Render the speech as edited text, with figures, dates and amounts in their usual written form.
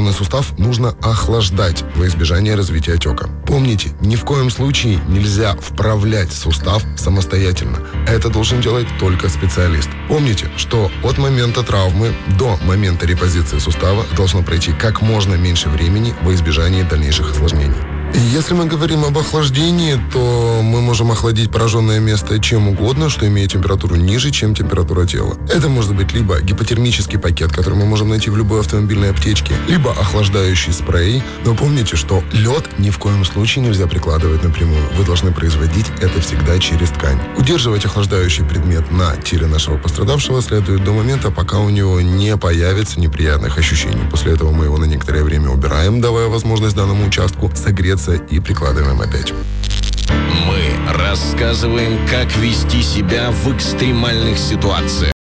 Данный сустав нужно охлаждать во избежание развития отека. Помните, ни в коем случае нельзя вправлять сустав самостоятельно. Это должен делать только специалист. Помните, что от момента травмы до момента репозиции сустава должно пройти как можно меньше времени во избежание дальнейших осложнений. И если мы говорим об охлаждении, то мы можем охладить пораженное место чем угодно, что имеет температуру ниже, чем температура тела. Это может быть либо гипотермический пакет, который мы можем найти в любой автомобильной аптечке, либо охлаждающий спрей. Но помните, что лед ни в коем случае нельзя прикладывать напрямую. Вы должны производить это всегда через ткань. Удерживать охлаждающий предмет на теле нашего пострадавшего следует до момента, пока у него не появится неприятных ощущений. После этого мы его на некоторое время убираем, давая возможность данному участку согреться и прикладываем опять. Мы рассказываем, как вести себя в экстремальных ситуациях.